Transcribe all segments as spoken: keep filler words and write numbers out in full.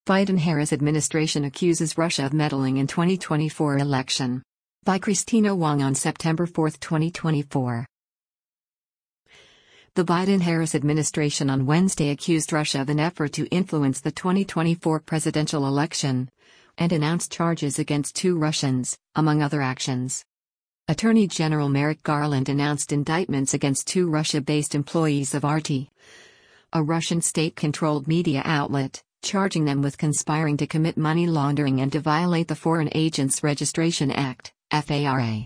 Biden-Harris administration accuses Russia of meddling in twenty twenty-four election. By Christina Wong on September fourth, twenty twenty-four. The Biden-Harris administration on Wednesday accused Russia of an effort to influence the twenty twenty-four presidential election, and announced charges against two Russians, among other actions. Attorney General Merrick Garland announced indictments against two Russia-based employees of R T, a Russian state-controlled media outlet, charging them with conspiring to commit money laundering and to violate the Foreign Agents Registration Act, F A R A.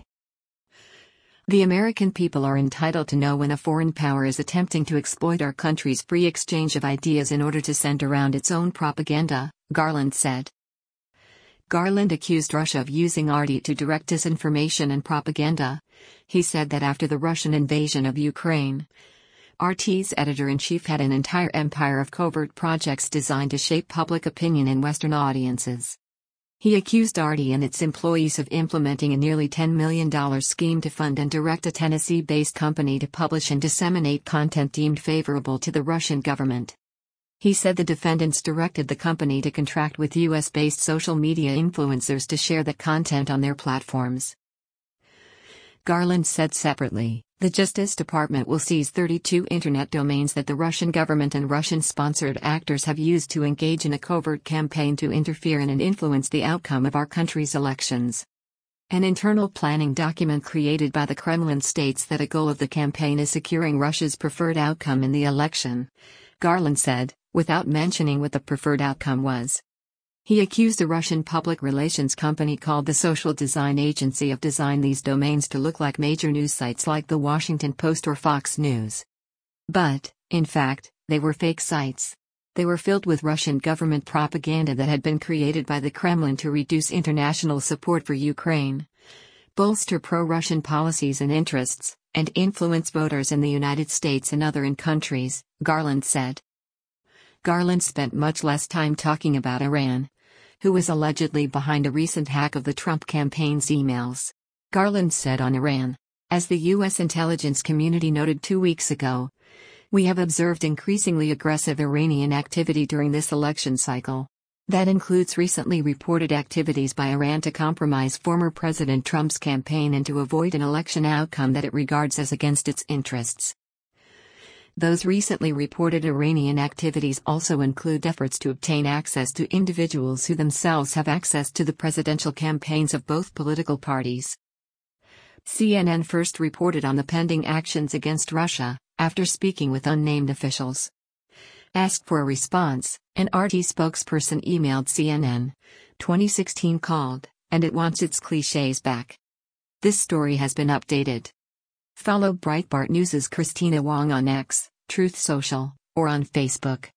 The American people are entitled to know when a foreign power is attempting to exploit our country's free exchange of ideas in order to send around its own propaganda, Garland said. Garland accused Russia of using R T to direct disinformation and propaganda. He said that after the Russian invasion of Ukraine, R T's editor-in-chief had an entire empire of covert projects designed to shape public opinion in Western audiences. He accused R T and its employees of implementing a nearly ten million dollars scheme to fund and direct a Tennessee-based company to publish and disseminate content deemed favorable to the Russian government. He said the defendants directed the company to contract with U S-based social media influencers to share the content on their platforms. Garland said separately, the Justice Department will seize thirty-two internet domains that the Russian government and Russian-sponsored actors have used to engage in a covert campaign to interfere in and influence the outcome of our country's elections. An internal planning document created by the Kremlin states that a goal of the campaign is securing Russia's preferred outcome in the election, Garland said, without mentioning what the preferred outcome was. He accused a Russian public relations company called the Social Design Agency of designing these domains to look like major news sites like The Washington Post or Fox News. But, in fact, they were fake sites. They were filled with Russian government propaganda that had been created by the Kremlin to reduce international support for Ukraine, bolster pro-Russian policies and interests, and influence voters in the United States and other countries, Garland said. Garland spent much less time talking about Iran, who was allegedly behind a recent hack of the Trump campaign's emails. Garland said on Iran, as the U S intelligence community noted two weeks ago, we have observed increasingly aggressive Iranian activity during this election cycle. That includes recently reported activities by Iran to compromise former President Trump's campaign and to avoid an election outcome that it regards as against its interests. Those recently reported Iranian activities also include efforts to obtain access to individuals who themselves have access to the presidential campaigns of both political parties. C N N first reported on the pending actions against Russia, after speaking with unnamed officials. Asked for a response, an R T spokesperson emailed C N N, twenty sixteen called, and it wants its clichés back. This story has been updated. Follow Breitbart News' Christina Wong on X, Truth Social, or on Facebook.